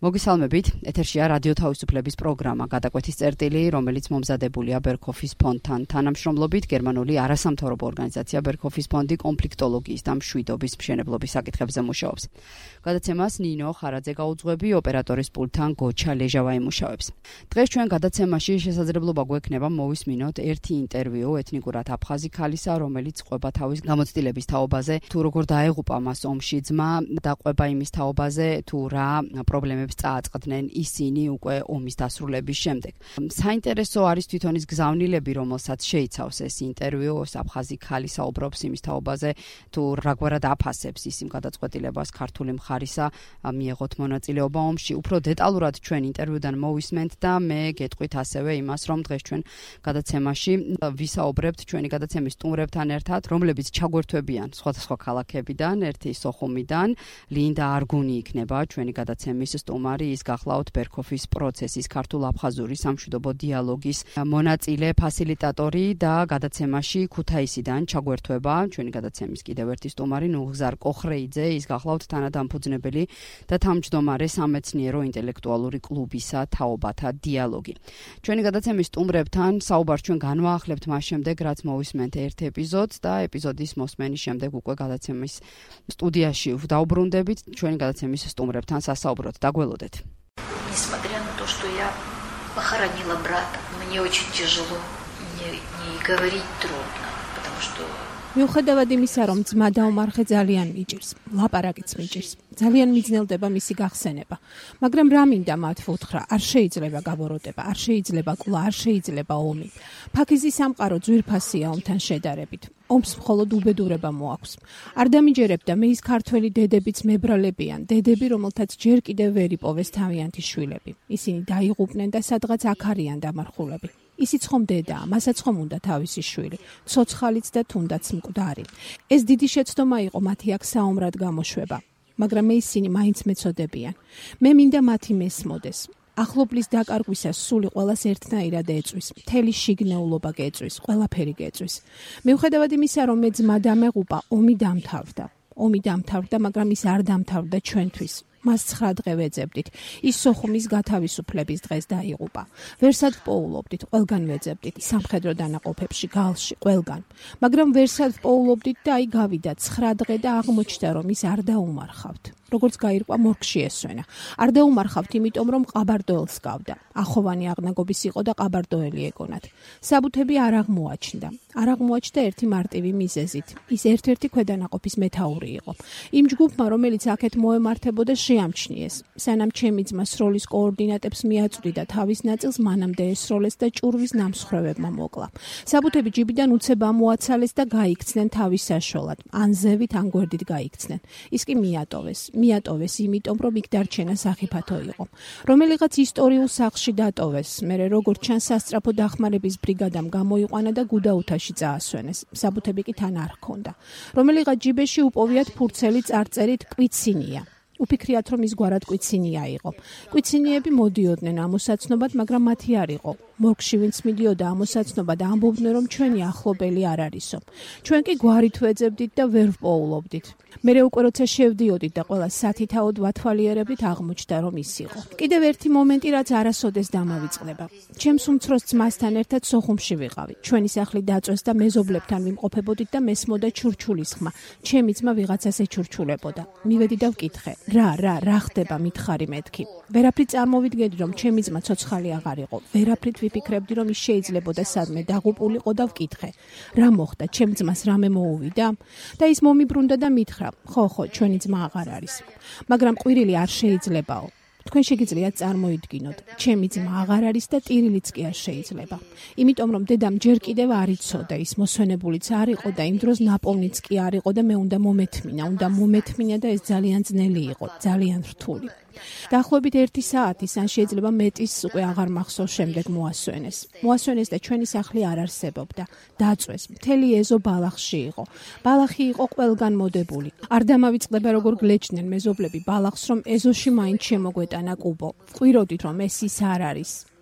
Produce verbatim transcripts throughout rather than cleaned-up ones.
მოგესალმებით, ეთერშია რადიო თავისუფლების პროგრამა გადაკვეთის წერტილი, რომელიც მომზადებულია ბერქოფის ფონდთან თანამშრომლობით გერმანული არასამთავრობო ორგანიზაცია ბერქოფის ფონდი კონფლიქტოლოგიის და მშვიდობის მშენებლობის საკითხებზე მუშაობს. გადაცემას ნინო ხარაძე გაუძღვები, ოპერატორის პულტთან გოჩა ლეჟავა იმუშავებს. დღეს ჩვენ გადაცემაში შესაძლებლობა გვექნება მოვისმინოთ ერთი ინტერვიუ ეთნიკურად აფხაზი ქალისა, რომელიც ყვება თავის გამოცდილების თაობაზე, თუ როგორ დაეღუპა მას ომში ძმა და ყვება იმის თაობაზე, თუ რა პრობლემებს წააწყდნენ ისინი უკვე ომის დასრულების შემდეგ. საინტერესო არის თვითონ ის გზავნილები, რომელსაც შეიცავს ეს ინტერვიუ, აფხაზი ქალი საუბრობს იმის თაობაზე, თუ რაგვარად აფასებს ის იმ გადაწყვეტილებას ქართული მხარისა მიეღოთ მონაწილეობა ომში. უფრო დეტალურად ჩვენ ინტერვიუდან მოვისმენთ და მე გეტყვით ასევე იმას, რომ დღეს ჩვენ გადაცემაში ვისაუბრებთ ჩვენი გადაცემის სტუმრებთან ერთად, რომლებიც ჩაგვერთვებიან სხვადასხვა ქალაქებიდან, ერთი სოხუმიდან, ლინდა არგუნი იქნება ჩვენი გადაცემის სტუმარი, ის გახლავთ ბერქოფის პროცესის ქართულ-აფხაზური სამშვიდობო დიალოგის მონაწილე ფასილიტატორი და გადაცემაში ქუთაისიდან ჩაგვერთვება ჩვენი გადაცემის კიდევ ერთი სტუმარი ნუღზარ კოხრეიძე, ის გახლავთ თანადამფუძნებელი და თავმჯდომარე სამეცნიერო ინტელექტუალური კლუბისა თაობათა დიალოგი. ჩვენი გადაცემის სტუმრებთან საუბარს ჩვენ განვაახლებთ მას შემდეგ, რაც მოვისმენთ ერთ ეპიზოდს და ეპიზოდის მოსმენის შემდეგ უკვე გადაცემის სტუდიაში დავბრუნდებით ჩვენი გადაცემის სტუმრებთან სასაუბროთ. Дагвелодет. Несмотря на то, что я похоронила брата, мне очень тяжело, не, не говорить трудно, потому что მიუხედავად იმისა, რომ ძმა დაუმარხე ძალიან მიჭირს, ლაპარაკიც მიჭირს, ძალიან მიძნელდება მისი გახსენება, მაგრამ რა მინდა მათ ვუთხრა, არ შეიძლება გაბოროტება, არ შეიძლება კვლავ, არ შეიძლება ომი. ფაქიზის სამყარო ძვირფასია ომთან შედარებით. ომს მხოლოდ უბედურება მოაქვს. არ დამიჯერებდა მე ის ქართველი დედებიც მებრალებიან, დედები, რომელთაც ჯერ კიდევ ვერ იპოვეს თავიანთი შვილები. ისინი დაიღუპნენ და სადღაც აქ არიან დამარხულები. ისიც ხომ დედაა, მასაც ხომ უნდა თავისი შვილი, ცოცხალიც და თუნდაც მკვდარი. ეს დიდი შეცდომა იყო მათი აქ საომრად გამოშვება, მაგრამ მე ისინი მაინც მეწოდებიან. მე მინდა მათი მესმოდეს. ახლობლის დაკარგვისას სული ყველას ერთნაირად ეწვის, მთელი შიგნეულობა გეწვის, ყველაფერი გეწვის. მიუხედავად იმისა, რომ მე ძმა დამეღუპა, ომი დამთავრდა. ომი დამთავრდა, მაგრამ ის არ დამთავრდა ჩვენთვის. მას ცხრა დღე ვეძებდით. ის სოხუმის გათავისუფლების დღეს დაიღუპა. ვერსად პოულობდით, ყველგან ვეძებდით, სამხედრო დანაყოფებში, გალში, ყველგან. მაგრამ ვერსად პოულობდით და აი გავიდა ცხრა დღე და აღმოჩნდა, რომ ის არ დაუმარხავთ. როგორც გაირკვა მორგში ესვენა. არ დაუმარხავთ, იმიტომ რომ ყაბარდოელს გავდა. ახოვანი აღნაგობის იყო და ყაბარდოელი ეგონათ. საბუთები არ აღმოაჩნდა. არ აღმოაჩნდა ერთი მარტივი მიზეზით. ის ერთ-ერთი ქვედანაყოფის მეთაური იყო. იმ ჯგუფმა, რომელიც აქეთ მოემართებოდა, შეამჩნიეს. სანამ ჩემი ძმა სროლის კოორდინატებს მიაწვდი და თავის ნაწილს მანამდე ესროლეს და ჭურვის ნამსხვრევებმა მოკლა. საბუთები ჯიბიდან უცებ ამოაცალეს და გაიქცნენ თავის საშუალად. ან ზევით, ან გვერდით გაიქცნენ. ის კი მიატოვეს. მიატოვეს იმიტომ, რომ იქ დარჩენა სახიფათო იყო. რომელიღაც ისტორიულ სახლში დატოვეს, მერე როგორც ჩანს სასწრაფო დახმარების ბრიგადამ გამოიყვანა და გუდაუთაში წაასვენეს. საბუთები კი თან არ ჰქონდა. რომელიღაც ჯიბეში უპოვიათ ფურცელი წარწერით კვიცინია. უფიქრიათ, რომ ის გვარად კვიცინია იყო. კვიცინიები მოდიოდნენ ამოსაცნობად, მაგრამ მათი არ იყო. მორგში ვინც მიდიოდა ამოსაცნობად, ამბობდნენ, რომ ჩვენი ახლობელი არ არისო. ჩვენ კი გვარით ვეძებდით და ვერ ვპოულობდით. მერე უკვე როცა შევდიოდით და ყველა სათითაოდ ვათვალიერებდით, აღმოჩნდა, რომ ის იყო. კიდევ ერთი მომენტი, რაც არასოდეს დამავიწყდება. ჩემს უმცროს ძმასთან ერთად სოხუმში ვიყავი. ჩვენი სახლი დაწვეს და მეზობლებთან ვიმყოფებოდით და მესმოდა ჩურჩულის ხმა. ჩემი ძმა ვიღაცას ეჩურჩულებოდა. მივედი და ვკითხე. რა, რა, რა ხდება, მითხარი მეთქი. ვერაფრით წარმოვიდგენდი, რომ ჩემი ძმა ცოცხალი აღარ იყო. ვერაფრით ვიფიქრებდი, რომ ის შეიძლებოდა სადმე დაღუპულიყო და ვკითხე. რა მოხდა, ჩემ ძმას რამე მოუვიდა? და ის მომიბრუნდა და მითხრა, ხო, ხო, ჩვენი ძმა აღარ არის. მაგრამ ყვირილი არ შეიძლებაო. თქვენ შეგიძლიათ წარმოიდგინოთ, ჩემი ძმა აღარ არის და ტირილიც კი არ შეიძლება. იმიტომ რომ დედამ ჯერ კიდევ არ იცოდა, ის მოსვენებულიც არ იყო და იმ დროს ნაპოვნიც კი არ იყო და მე უნდა მომეთმინა, უნდა მომეთმინა და ეს ძალიან ძნელი იყო, ძალიან რთული. დაახლოებით ერთი საათის, ან შეიძლება მეტის უკვე აღარ მახსოვს შემდეგ მოასვენეს. მოასვენეს და ჩვენი სახლი არ არსებობდა. დაწვეს. მთელი ეზო ბალახში იყო. ბალახი იყო ყველგან მოდებული. არ დამავიწყდება როგორ გლეჩდნენ მეზობლები ბალახს, რომ ეზოში მაინც შემოგვეტანა კუბო. ყვიროდით, რომ ეს ის არ არის.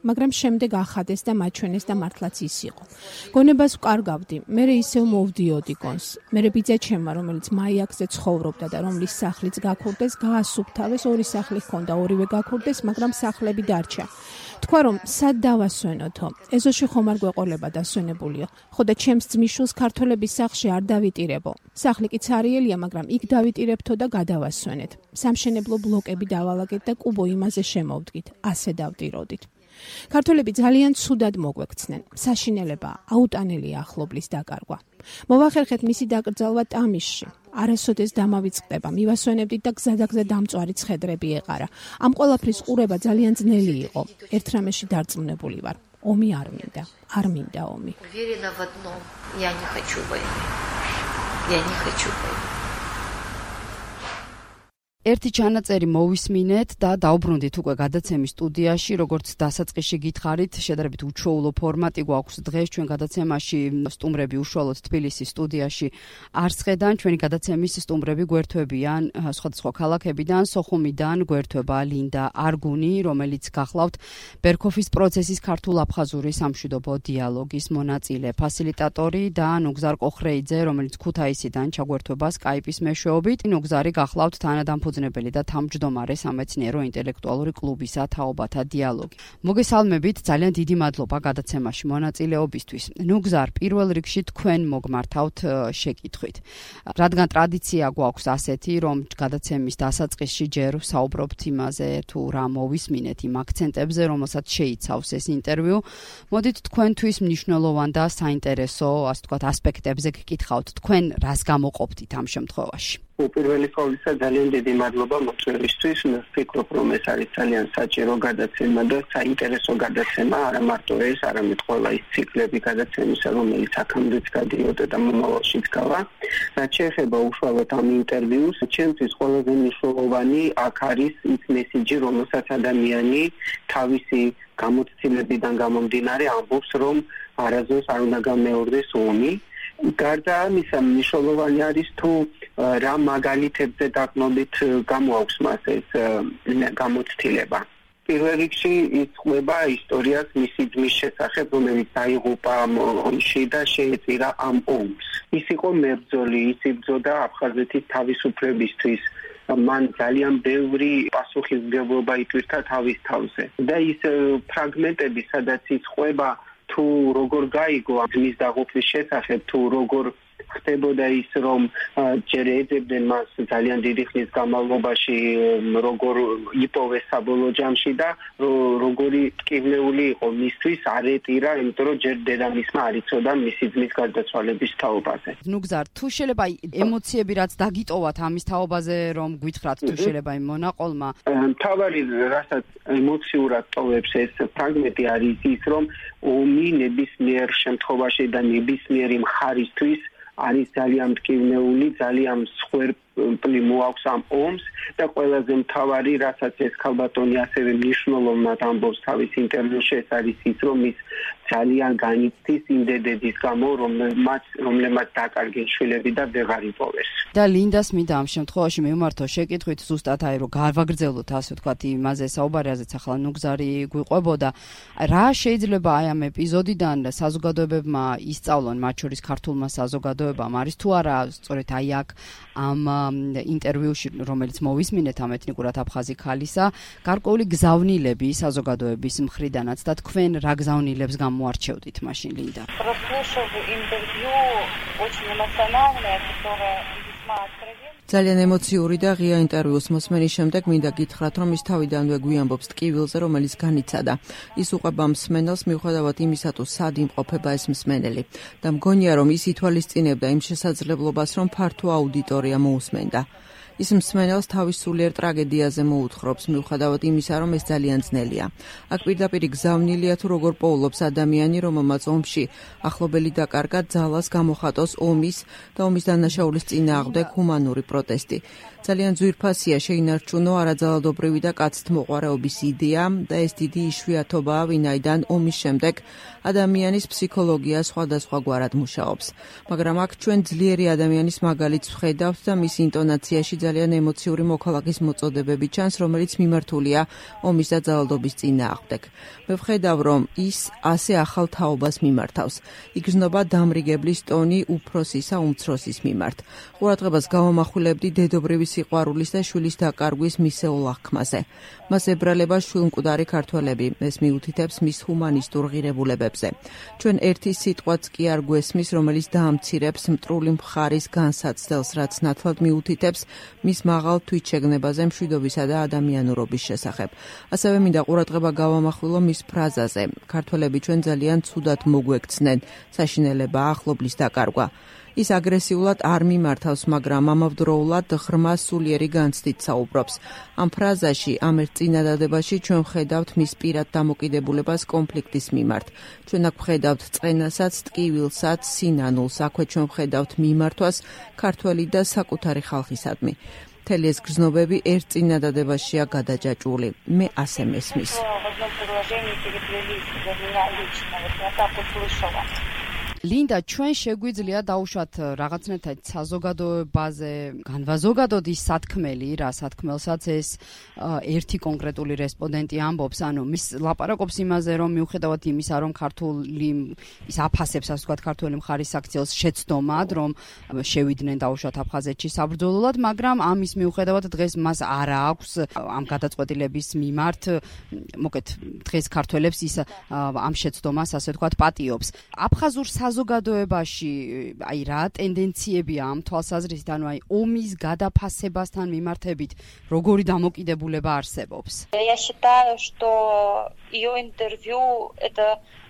მაგრამ შემდეგ ახადეს და მაჩვენეს და მართლაც ის იყო. გონებას ვკარგავდი, მე ისევ მოვდიოდი გონს. მე ბიძა ჩემმა, რომელიც მაიაკზე ცხოვრობდა და რომლის სახლიც გაქურდეს, გაასუფთავეს, ორი სახლი ჰქონდა, ორივე გაქურდეს, მაგრამ სახლები დარჩა. თქვა რომ სად დავასვენოთო? ეზოში ხომ არ გვეყოლება დასვენებულიო. ხო და ჩემს ძმისშვილს ქართველების სახლში არ დავიტირებო. სახლი კი ცარიელია, მაგრამ იქ დავიტირებთო და გადავასვენეთ. სამშენებლო ბლოკები დავალაგეთ და კუბო იმაზე შემოვდგით. ასე დავტიროდით. ქართველები ძალიან ცუდად მოგვექცნენ. საშინელება, აუტანელია ახლობლის დაკარგვა. მოვახერხეთ მისი დაკრძალვა ტამიშში. არასოდეს დამავიწყდება, მივასვენებდით და გზადაგზა დამწვარი ცხედრები ეყარა. ამ ყველაფრის ყურება ძალიან ძნელი იყო. ერთ რამეში დარწმუნებული ვარ. ომი არ მინდა, არ მინდა ომი. Уверена в одном, я не хочу войны. Я не хочу войны. ერთი ჩანაწერი მოვისმინეთ და დავბრუნდით უკვე გადაცემის სტუდიაში, როგორც დასაწყისში გითხარით, შედარებით უჩვეულო ფორმატი გვაქვს დღეს ჩვენ გადაცემაში. სტუმრები უშუალოდ თბილისის სტუდიაში არც ხედან, ჩვენი გადაცემის სტუმრები გვერდთვებიან სხვადასხვა ქალაქებიდან, სოხუმიდან გვერდთვება ლინდა არგუნი, რომელიც გახლავთ ბერქოფის პროცესის ქართულ-აფხაზური სამშვიდობო დიალოგის მონაწილე, ფასილიტატორი და ნუგზარ კოხრეიძე, რომელიც ქუთაისიდან ჩაგვერდთვება სკაიპის მეშვეობით. ნუგზარი გახლავთ თანადამფუძნებელი და თავმჯდომარე სამეცნიერო ინტელექტუალური კლუბისა თაობათა დიალოგი. მოგესალმებით, ძალიან დიდი მადლობა გადაცემაში მონაწილეობისთვის. ნუგზარ, პირველ რიგში თქვენ მოგმართავთ შეკითხვით. რადგან ტრადიცია გვაქვს ასეთი, რომ გადაცემის დასაწყისში ჯერ საუბრობთ იმაზე, თუ რა მოვისმინეთ იმ აქცენტებზე, რომელსაც შეიცავს ეს ინტერვიუ. მოდით თქვენთვის მნიშვნელოვან და საინტერესო, ასე ვთქვათ, ასპექტებზე გკითხავთ. თქვენ რას გამოყოფთ ამ შემთხვევაში? პირველი ყოვლისა ძალიან დიდი მადლობა მოწვევისთვის. ვფიქრობ, რომ ეს არის ძალიან საჭირო გადაცემა და საინტერესო გადაცემა, არა მარტო ეს, არამედ ყველა ის ციკლები გადაცემისა, რომელიც აქამდეც გადიოდა და მომავალშიც გავა. რაც შეეხება უშუალოდ ამ ინტერვიუს, ჩემთვის ყველაზე მნიშვნელოვანი აქ არის ის მესიჯი, რომელსაც ადამიანი თავისი გამოცდილებიდან გამომდინარე ამბობს, რომ არასდროს არ უნდა გამეორდეს ომი. გარდა ამისა, მნიშვნელოვანი არის თუ რა მაგალითებზე დაყრდნობით გამოაქვს მას ეს გამოცდილება. პირველ რიგში იწყვება ისტორიას მისი ძმის შესახებ, რომელიც დაიღუპა ომში და შეეწირა ამ ომს. ის იყო მებრძოლი, ის იბრძოდა აფხაზეთის თავისუფლებისთვის. მან ძალიან ბევრი პასუხისმგებლობა იტვირთა თავის თავზე. და ის ფრაგმენტები, სადაც იწყვება თუ როგორ გაიგო ძმის დაღუპვის შესახებ, თუ როგორ ხდებოდა ის, რომ ჯერ ეძებდნენ მას ძალიან დიდი ხნის განმავლობაში, როგორ იპოვეს საბოლოო ჯამში და როგორი ტკივნეული იყო მისთვის, არ ეტირა, იმიტომ რომ ჯერ დედამისმა არ იცოდა მისი ძმის გარდაცვალების თაობაზე. ნუგზარ, თუ შეიძლება ემოციები რაც დაგიტოვათ ამის თაობაზე, რომ გითხრათ, თუ შეიძლება იმ მონაყოლმა. მთავარი, რასაც ემოციურად ტოვებს ეს ფრაგმენტი არის ის, რომ ომი ნებისმიერ შემთხვევაში და ნებისმიერი მხარისთვის არის ძალიან მტკივნეული, ძალიან მსხვერპლი მოაქვს ამ ომს და ყველაზე მთავარი, რასაც ეს ქალბატონი ასევე მნიშვნელოვნად ამბობს თავის ინტერვიუში, ეს არის ის, რომ ის ძალიან განიცდის იმ დედების გამო, რომელმაც რომლებმაც დაკარგეს შვილები და ვეღარ იპოვეს. და ლინდას მინდა ამ შემთხვევაში მივმართო შეკითხვით, ზუსტად აი რომ გავაგრძელოთ, ასე ვთქვათ, იმაზე საუბარი, რაზეც ახლა ნუგზარი გვიყვებოდა. რა შეიძლება აი ამ ეპიზოდიდან საზოგადოებებმა ისწავლონ, მათ შორის ქართულმა საზოგადოებამ, არის თუ არა სწორედ აი აქ ამ ინტერვიუში, რომელიც მოვისმინეთ ამ ეთნიკურად აფხაზი ქალისა, გარკვეული გზავნილები საზოგადოების მხრიდანაც და თქვენ რა გზავნილებს გამოარჩევდით მაშინ, ლინდა? Прослушав интервью, очень эмоциональное, которое весьма откровенно. ძალიან ემოციური და ღია ინტერვიუს მოსმენის შემდეგ მინდა გითხრათ, რომ ის თავიდანვე გვიამბობს ტკივილზე, რომელიც განიცადა. ის უყვება მსმენელს მიუხედავად იმისა, თუ სად იმყოფება ეს მსმენელი. და მგონია, რომ ის ითვალისწინებდა იმ შესაძლებლობას, რომ ფართო აუდიტორია მოусმენდა. ის მსმენელს თავის სულიერ ტრაგედიაზე მოუთხრობს, მიუხედავად იმისა, რომ ეს ძალიან ძნელია. აქ პირდაპირ გზავნილია თუ როგორ პოულობს ადამიანი, რომელმაც ომში ახლობელი დაკარგა, ძალას გამოხატოს ომის და ომის დანაშაულის წინააღმდეგ ჰუმანური პროტესტი. ძალიან ძვირფასია შეინარჩუნო არაძალადობრივი და კაცთმოყვარეობის იდეა და ეს დიდი იშვიათობაა, ვინაიდან ომის შემდეგ ადამიანის ფსიქოლოგია სხვადასხვაგვარად მუშაობს. მაგრამ აქ ჩვენ ძლიერი ადამიანის მაგალითს ვხედავთ და მის ინტონაციაში ძალიან ემოციური მოქალაქის მოწოდებები ჩანს, რომელიც მიმართულია ომის და ძალადობის წინააღმდეგ. მე ვხედავ, რომ ის ასე ახალ თაობას მიმართავს. იგრძნობა დამრიგებლის ტონი უფროსისა უმცროსის მიმართ. ყურადღებას გავამახვილებდი დედობრივი სიყვარულის და შვილის დაკარგვის მისეულ აღქმაზე. მას ებრალება შვილმკვდარი ქართველები, ეს მიუთითებს მის ჰუმანისტურ ღირებულებებზე. ჩვენ ერთი სიტყვაც კი არ გვესმის, რომელიც დაამცირებს მტრული მხარის განსაცდელს, რაც ნათლად მიუთითებს მის მაღალ თვითშეგნებაზე მშვიდობისა და ადამიანურობის შესახებ. ასევე მინდა ყურადღება გავამახვილო მის ფრაზაზე: ქართველები ჩვენ ძალიან ცუდად მოგვექცნენ, საშინელება ახლობლის დაკარგვა. ის აგრესიულად არ მიმართავს, მაგრამ ამავდროულად ღრმა სულიერი განცდით საუბრობს. ამ ფრაზაში, ამ ერთ წინადადებაში ჩვენ ვხედავთ მის პირად დამოკიდებულებას კონფლიქტის მიმართ. ჩვენ აქ ვხედავთ წყენასაც, ტკივილსაც, სინანულს, აქვე ჩვენ ვხედავთ მიმართვას ქართველი და საკუთარი ხალხისადმი. მთელი ეს გრძნობები ერთ წინადადებაშია გადაჯაჭვული. მე ასე მესმის. ლინდა, ჩვენ შეგვიძლია დაუშვათ რაღაცნაირად საზოგადოებაზე, განვაზოგადოთ ის სათქმელი, რა სათქმელსაც ეს ერთი კონკრეტული რესპონდენტი ამბობს, ანუ მის ლაპარაკობს იმაზე, რომ მიუხედავად იმისა, რომ ქართული ის აფასებს, ასე ვთქვათ, ქართული მხარის საქციელს შეცდომად, რომ შევიდნენ დაუშვათ აფხაზეთში საბრძოლოდ, მაგრამ ამის მიუხედავად დღეს მას არ აქვს ამ გადაწყვეტილების მიმართ, მოკეთ დღეს ქართველებს ის ამ შეცდომას, ასე ვთქვათ, პატიობს. აფხაზურ საზოგადოებაში აი რა ტენდენციებია ამ თვალსაზრისით, ანუ აი ომის გადაფასებასთან მიმართებით როგორი დამოკიდებულება არსებობს? Я считаю, что ее интервью это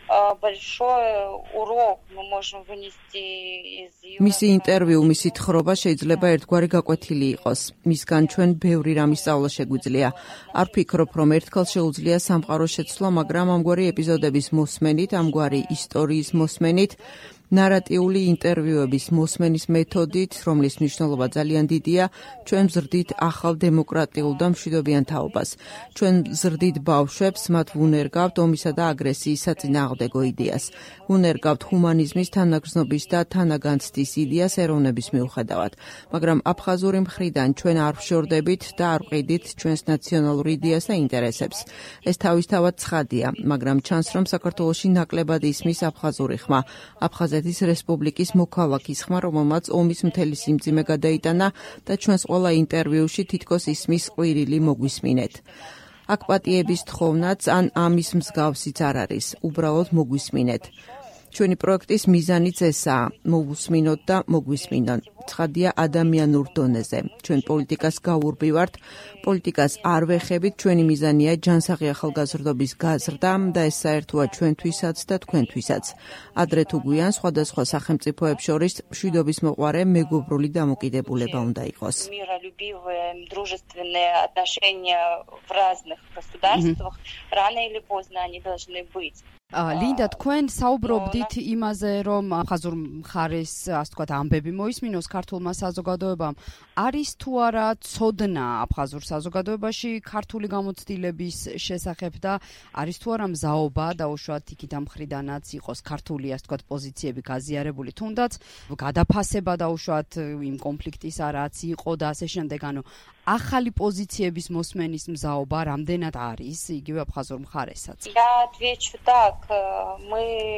большой урок мы можем вынести из ее. მისი ინტერვიუ, მისი თხრობა შეიძლება ერთგვარი გაკვეთილი იყოს. მისგან ჩვენ ბევრი რამის სწავლა შეგვიძლია. არ ვფიქრობ, რომ ერთხელ შეუძლია სამყაროს შეცვლა, მაგრამ ამგვარი ეპიზოდების მოსმენით, ამგვარი ისტორიის მოსმენით, ნარატიული ინტერვიუების მოსმენის მეთოდით, რომლის მნიშვნელობა ძალიან დიდია, ჩვენ ვზრდით ახალ დემოკრატიულ და მშვიდობიან თაობას. ჩვენ ვზრდით ბავშვებს, მათ ვუნერგავთ ომისა და აგრესიის საწინააღმდეგო იდეას. ვუნერგავთ ჰუმანიზმის, თანაგრძნობის და თანაგანცდის იდეას ეროვნების მიუხედავად. მაგრამ აფხაზური მხრიდან ჩვენ არ ვშორდებით და არ ვყიდით ჩვენს ნაციონალურ იდეას და ინტერესებს. ეს თავისთავად ცხადია, მაგრამ ჩანს, რომ საქართველოში ნაკლებად ისმის აფხაზური ხმა. აფხაზეთის რესპუბლიკის მოქალაქის ხმა, რომელმაც ომის მთელი სიმძიმე გადაიტანა და ჩვენს ყველა ინტერვიუში თითქოს ისმის ყვირილი მოგვისმინეთ. აქ პატიების თხოვნაც ან ამის მსგავსიც არ არის, უბრალოდ მოგვისმინეთ. ჩვენი პროექტის მიზანიც ესაა, მოვუსმინოთ და მოგვისმინონ. ცხადია ადამიანურ დონეზე. ჩვენ პოლიტიკას გავურბივართ, პოლიტიკას არ ვეხებით, ჩვენი მიზანია ჯანსაღი ახალგაზრდობის გაზრდა და ეს საერთოა ჩვენთვისაც და თქვენთვისაც. ადრე თუ გვიან სხვადასხვა სახელმწიფოებს შორის მშვიდობის მოყვარე მეგობრული დამოკიდებულება უნდა იყოს. Миролюбивые, дружественные отношения в разных государствах рано или поздно они должны быть. ლინდა, თქვენ საუბრობდით იმაზე, რომ აფხაზურ მხარეს, ასე ვთქვათ, ამბები მოისმინოს ქართულმა საზოგადოებამ. არის თუ არა ცოდნა აფხაზურ საზოგადოებაში ქართული გამოცდილების შესახებ და არის თუ არა მზაობა დაუშვათ იქით ამ მხრიდანაც იყოს ქართული, ასე ვთქვათ, პოზიციები გაზიარებული, თუნდაც გადაფასება დაუშვათ იმ კონფლიქტისა, რაც იყო და ასე შემდეგ, ანუ ახალი პოზიციების მოსმენის მზაობა რამდენად არის იგივე აფხაზურ მხარესაც? Я отвечу так, мы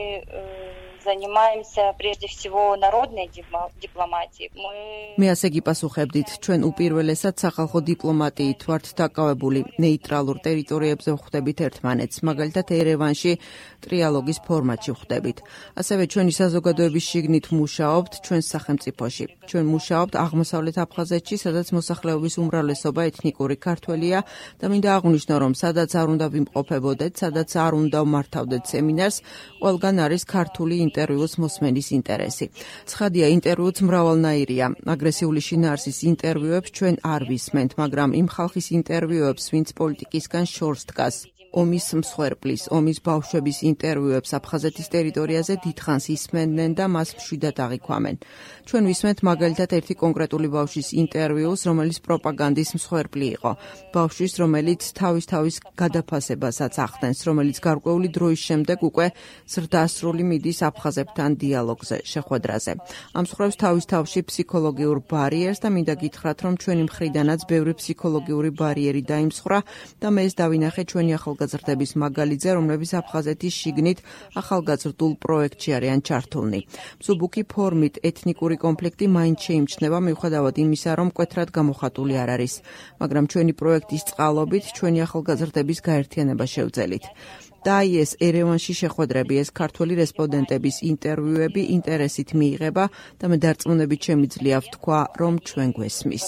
занимаемся прежде всего народной дипломатией. Мы მე ასე გიპასუხებდით, ჩვენ უპირველესად სახალხო დიპლომატიით ვართ დაკავებული, ნეიტრალურ ტერიტორიებზე ვხვდებით ერთმანეთს, მაგალითად ერევანში ტრიალოგის ფორმატში ვხვდებით. ასევე ჩვენი საზოგადოების შიგნით ვმუშაობთ ჩვენს სახელმწიფოში. ჩვენ ვმუშაობთ აღმოსავლეთ აფხაზეთში, სადაც მოსახლეობის უმრავლესობა ეთნიკური ქართველია და მინდა აღვნიშნო, რომ სადაც არ უნდა ვიმყოფებოდეთ, სადაც არ უნდა ვმართავდეთ სემინარს, ყველგან არის ქართული ინტერვიუს მოსმენის ინტერესი. ცხადია, ინტერვიუც მრავალნაირია. აგრესიული შინაარსის ინტერვიუებს ჩვენ არ ვისმენთ, მაგრამ იმ ხალხის ინტერვიუებს, ვინც პოლიტიკისგან შორს დგას. ომის მსხვერპლის, ომის ბავშვების ინტერვიუებს აფხაზეთის ტერიტორიაზე დიდხანს ისმენდნენ და მას მშვიდად აღიქვამენ. ჩვენ ვისმენთ მაგალითად ერთი კონკრეტული ბავშვის ინტერვიუს, რომელიც პროპაგანდის მსხვერპლი იყო. ბავშვის, რომელიც თავის-თავის გადაფასებასაც ახდენს, რომელიც გარკვეული დროის შემდეგ უკვე ზრდასრული მიდის აფხაზებთან დიალოგზე, შეხვედრაზე. ამსხვრევს თავის-თავში ფსიქოლოგიურ ბარიერს და მინდა გითხრათ, რომ ჩვენი მხრიდანაც ბევრი ფსიქოლოგიური ბარიერი დაიმსხვრა და მე ეს დავინახე ჩვენი ახალგაზრდების მაგალითზე, რომლებიც აფხაზეთის შიგნით ახალგაზრდულ პროექტში არიან ჩართულნი. მსუბუქი ფორმით ეთნიკური კონფლიქტი მაინც შეიმჩნევა, მიუხედავად იმისა, რომ მკვეთრად გამოხატული არ არის, მაგრამ ჩვენი პროექტის წყალობით ჩვენი ახალგაზრდების გაერთიანება შევძელით. და ეს ერევანში შეხვედრები, ეს ქართველი რესპონდენტების ინტერვიუები ინტერესით მიიღება და მე დარწმუნებით შემიძლია ვთქვა, რომ ჩვენ გვესმის.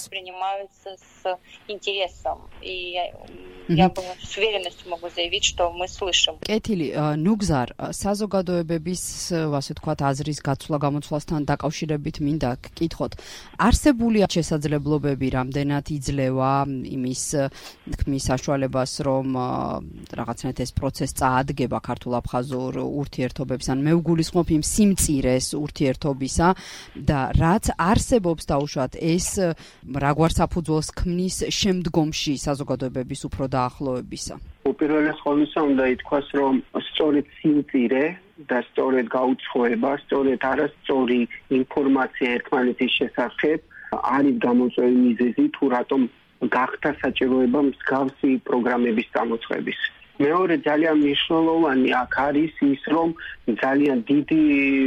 Я с уверенностью могу заявить, что мы слышим. კეთილი, ნუგზარ, საზოგადოებების, ასე ვთქვათ, აზრის გაცვლა გამოცვლასთან დაკავშირებით მინდა გკითხოთ. არსებულია შესაძლებლობები რამდენად იძლევა იმის თქმის საშუალებას, რომ რაღაცნაირად ეს პროცესი წაადგება ქართულ-აფხაზურ ურთიერთობებს, ან მე ვგულისხმობ იმ სიმწირეს ურთიერთობისა და რაც არსებობს დაუშვათ ეს რაგვარ საფუძველს ქმნის შემდგომში საზოგადოებების უფრო დაახლოებისა. უპირველეს ყოვლისა უნდა ითქვას, რომ სწორედ სიმწირე და სწორედ გაუცხოება, სწორედ არასწორი ინფორმაცია ერთმანეთის შესახებ არის გამოწვეული მიზეზი, თუ რატომ გახდა საჭიროება მსგავსი პროგრამების წამოწყების. მეორე ძალიან მნიშვნელოვანი აქ არის ის, რომ ძალიან დიდი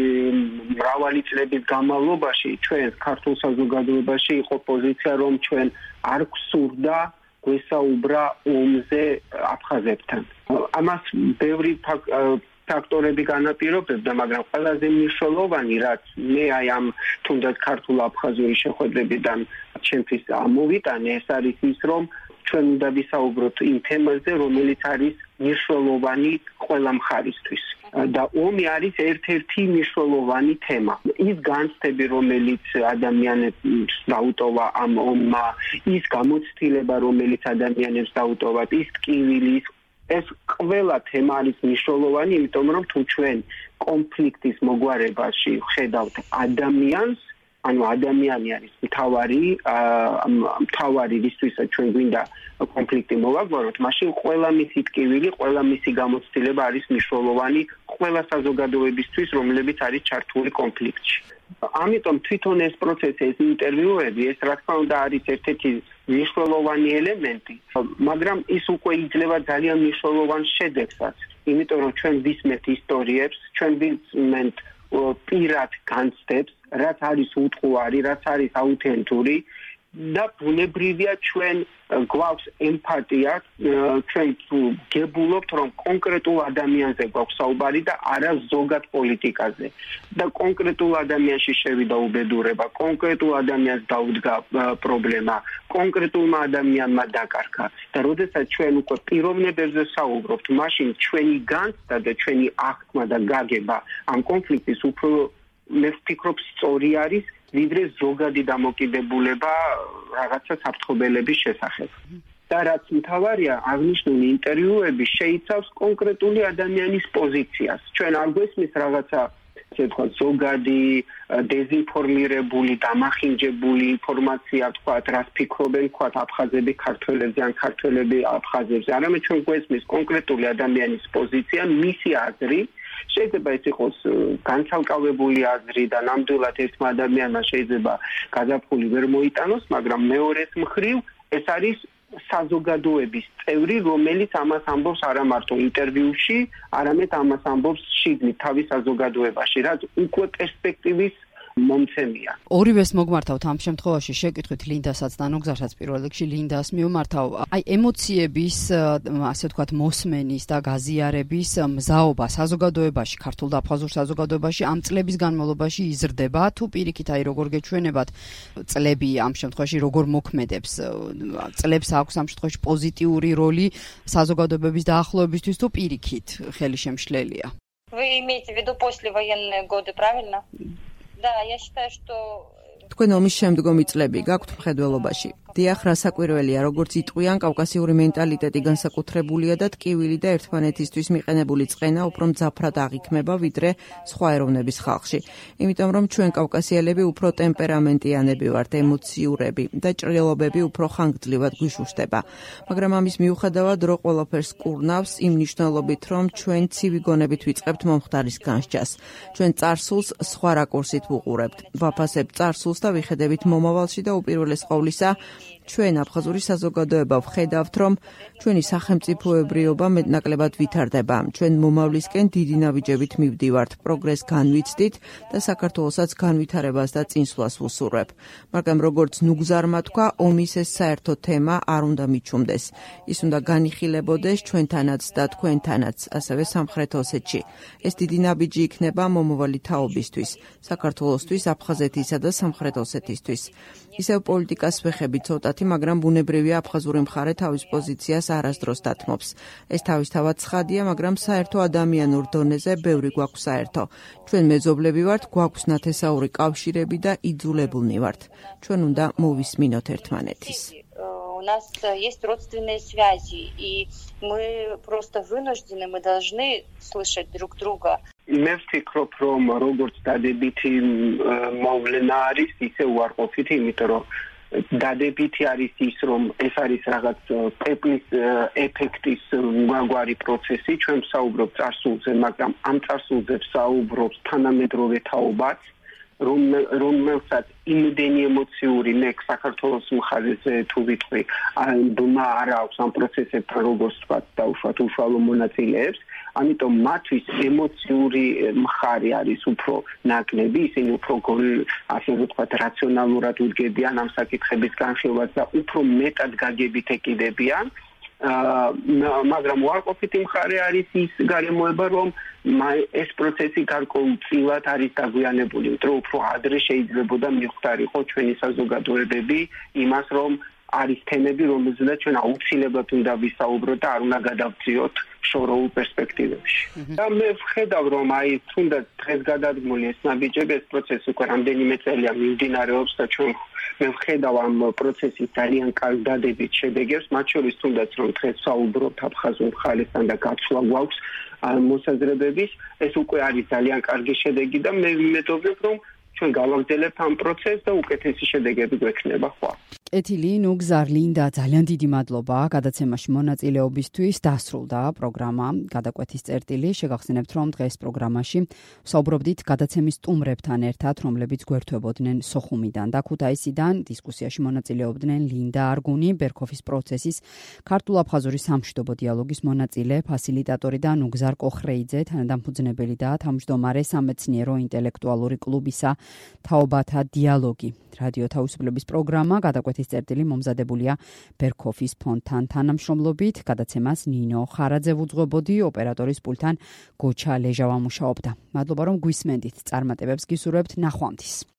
მრავალი წლების განმავლობაში ჩვენ ქართულ საზოგადოებაში იყო პოზიცია, რომ ჩვენ არ გვსურდა გვესაუბრა ომზე აფხაზებთან. ამას ბევრი ფაქტორები განაპირობებდა, მაგრამ ყველაზე მნიშვნელოვანი, რაც მე აი ამ თუნდაც ქართულ-აფხაზური შეხვედრებიდან ჩემთვის ამოვიტანე, ეს არის ის, რომ ჩვენ უნდა ვისაუბროთ იმ თემაზე, რომელიც არის მნიშვნელოვანი ყველა მხარისთვის. და ომი არის ერთ-ერთი მნიშვნელოვანი თემა. ის განცდები, რომელიც ადამიანებს დაუტოვა ამ ომმა, ის გამოცდილება, რომელიც ადამიანებს დაუტოვა, ის ტკივილი, ეს ყველა თემა არის მნიშვნელოვანი, იმიტომ რომ თუ ჩვენ კონფლიქტის მოგვარებაში ხედავთ ადამიანს, ანუ ადამიანი არის მთავარი, მთავარი რისთვისაც ჩვენ გვინდა კონფლიქტი მოვაგვაროთ, მაშინ ყველა მისი ტკივილი, ყველა მისი გამოცდილება არის მნიშვნელოვანი ყველა საზოგადოებისთვის, რომლებიც არის ჩართული კონფლიქტში. ამიტომ თვითონ ეს პროცესი, ეს ინტერვიუები, ეს რა თქმა უნდა არის ერთ-ერთი მნიშვნელოვანი ელემენტი, მაგრამ ის უკვე იძლევა ძალიან მნიშვნელოვან შედეგსაც, იმიტომ რომ ჩვენ ვისმენთ ისტორიებს, ჩვენ ვისმენთ პირად განცდებს, რაც არის უტყუარი, რაც არის აუთენტური და ბუნებრივია ჩვენ გვაქვს ემპათია, ჩვენ გებულობთ, რომ კონკრეტულ ადამიანზე გვაქვს საუბარი და არა ზოგად პოლიტიკაზე. და კონკრეტულ ადამიანში შევიდა უბედურება, კონკრეტულ ადამიანს დაუდგა პრობლემა, კონკრეტულმა ადამიანმა დაკარგა. და როდესაც ჩვენ უკვე პიროვნებებზე საუბრობთ, მაშინ ჩვენი განცდა და ჩვენი აღქმა და გაგება ამ კონფლიქტის უფრო მე ვფიქრობ სწორი არის, ვიდრე ზოგადი დამოკიდებულება რაღაცა საფრთხობელების შესახებ. და რაც მთავარია, აღნიშნული ინტერვიუები შეიცავს კონკრეტული ადამიანის პოზიციას. ჩვენ არ გვესმის რაღაცა ასე ვთქვათ, ზოგადი, დეზინფორმირებული, დამახინჯებული ინფორმაცია, ვთქვათ, რაც ფიქრობენ, ვთქვათ, აფხაზები ქართველებზე ან ქართველები აფხაზებზე. არამედ ჩვენ გვესმის კონკრეტული ადამიანის პოზიცია, მისი აზრი. შეიძლება ეს იყოს განცალკავებული აზრი და ნამდვილად ერთმა ადამიანმა შეიძლება გაზაფხული ვერ მოიტანოს, მაგრამ მეორეს მხრივ ეს არის საზოგადოების წევრი, რომელიც ამას ამბობს არა მარტო ინტერვიუში, არამედ ამას ამბობს შიგნით თავის საზოგადოებაში, რაც უკვე პერსპექტივის მომცემია. ორივეს მოგმართავთ ამ შემთხვევაში შეკითხვით ლინდასაც და ნუგზარსაც პირველ რიგში ლინდას მივმართავ. აი ემოციების, ასე ვთქვათ, მოსმენის და გაზიარების მზაობა საზოგადოებაში, ქართულ და აფხაზურ საზოგადოებაში ამ წლების განმავლობაში იზრდება, თუ პირიქით აი როგორ გეჩვენებათ წლები ამ შემთხვევაში როგორ მოქმედებს, წლებს აქვს ამ შემთხვევაში პოზიტიური როლი საზოგადოებების დაახლოებისთვის თუ პირიქით ხელი შემშლელია. Вы имеете в виду послевоенные годы, правильно? Да, я считаю, что თქვენ ომის შემდგომი წლები გაქვთ მხედველობაში. დიახ, რასაკვირველია, როგორც იტყვიან, კავკასიური მენტალიტეტი განსაკუთრებულია და ტკივილი და ერთმანეთისთვის მიყენებული წყენა უფრო მძაფრად აღიქმება ვიდრე სხვა ეროვნების ხალხში. იმიტომ რომ ჩვენ კავკასიელები უფრო ტემპერამენტიანები ვართ, ემოციურები და ჭრილობები უფრო ხანგრძლივად გვიშუშტება. მაგრამ ამის მიუხედავად რო ყველაფერს კურნავს იმ მნიშვნელობით, რომ ჩვენ ცივი გონებით ვიწყებთ მომხდარის განსჯას. ჩვენ წარსულს სხვა რაკურსით ვუყურებთ. ვაფასებთ წარსულს და ვიხედებით მომავალში და უპირველეს ყოვლისა ჩვენ აფხაზური საზოგადოება ვხედავთ, რომ ჩვენი სახელმწიფოებრიობა მეტნაკლებად ვითარდება. ჩვენ მომავლისკენ დიდი ნაბიჯებით მივდივართ, პროგრესს განვიცდით და საქართველოსაც განვითარებას და წინსვლას ვუსურვებ. მაგრამ როგორც ნუგზარმა თქვა, ომის ეს საერთო თემა არ უნდა მიჩუმდეს. ის უნდა განიხილებოდეს ჩვენთანაც და თქვენთანაც, ასევე სამხრეთ ოსეთში. ეს დიდი ნაბიჯი იქნება მომავალი თაობისთვის, საქართველოსთვის, აფხაზეთისა და სამხრეთ ოსეთისთვის. ისევ პოლიტიკას ვეხები ცოტათი, მაგრამ ბუნებრივია აფხაზური მხარე თავის პოზიციას არასდროს დათმობს. ეს თავისთავად ცხადია, მაგრამ საერთო ადამიანურ დონეზე ბევრი გვაქვს საერთო. ჩვენ მეზობლები ვართ, გვაქვს ნათესაური კავშირები და იძულებულნი ვართ. ჩვენ უნდა მოვისმინოთ ერთმანეთის. У нас есть родственные связи, и мы просто вынуждены, мы должны слышать друг друга. მე ვფიქრობ, რომ როგორც დადებითი მოვლენა არის, ისე უარყოფითი, იმიტომ რომ დადებითი არის ის, რომ ეს არის რაღაც პეპლის ეფექტის გვარი პროცესი, ჩვენ ვსაუბრობთ წარსულზე, მაგრამ ამ წარსულზე ვსაუბრობს თანამედროვე თაობაც, რომელსაც იმდენი ემოციური მე საქართველოს მხარეზე თუ ვიტყვი, ბმა არ აქვს ამ პროცესებთან როგორც თქვა და უშუალოდ უშუალო მონაწილეებს, ამიტომ მათთვის ემოციური მხარე არის უფრო ნაკლები, ისინი უფრო ასე ვთქვათ რაციონალურად უდგებიან ამ საკითხების განხილვას და უფრო მეტად გაგებით ეკიდებიან. მაგრამ უარყოფითი მხარე არის ის გარემოება, რომ ეს პროცესი გარკვეულწილად არის დაგვიანებული, რომ უფრო ადრე შეიძლებოდა მიხვდარიყო ჩვენი საზოგადოებები იმას, რომ არის თემები, რომელზედაც ჩვენ აუცილებლად უნდა ვისაუბროთ და არ უნდა გადავწიოთ შორეულ პერსპექტივებში. და მე ვხედავ, რომ აი თუნდაც დღეს გადადგმული ეს ნაბიჯები, ეს პროცესი უკვე რამდენიმე წელია მიმდინარეობს და ჩვენ მე ვხედავ ამ პროცესის ძალიან კარგ დადებით შედეგებს, მათ შორის თუნდაც რომ დღეს საუბრობთ აფხაზურ მხარესთან და გაცვლა გვაქვს მოსაზრებების, ეს უკვე არის ძალიან კარგი შედეგი და მე ვიმედობებ, რომ ჩვენ გავაგრძელებთ ამ პროცესს და უკეთესი შედეგები გვექნება ხვალ. კეთილი, ნუგზარ ლინდა, ძალიან დიდი მადლობა გადაცემაში მონაწილეობისთვის. დასრულდა პროგრამა გადაკვეთის წერტილი. შეგახსენებთ, რომ დღეს პროგრამაში ვსაუბრობდით გადაცემის სტუმრებთან ერთად, რომლებიც გვერდთვებოდნენ სოხუმიდან და ქუთაისიდან. დისკუსიაში მონაწილეობდნენ ლინდა არგუნი, ბერქოფის პროცესის ქართულ-აფხაზური სამშვიდობო დიალოგის მონაწილე, ფასილიტატორი და ნუგზარ კოხრეიძე, თანადამფუძნებელი და თავმჯდომარე სამეცნიერო ინტელექტუალური კლუბისა თაობათა დიალოგი. რადიო თავისუფლების პროგრამა გადაკვეთის წერტილი მომზადებულია ბერქოფის ფონდთან თანამშრომლობით. გადაცემას ნინო ხარაძე უძღვებოდი, ოპერატორის პულტთან გოჩა ლეჟავა მუშაობდა. მადლობა რომ გვისმენდით. წარმატებებს გისურვებთ. ნახვამდის.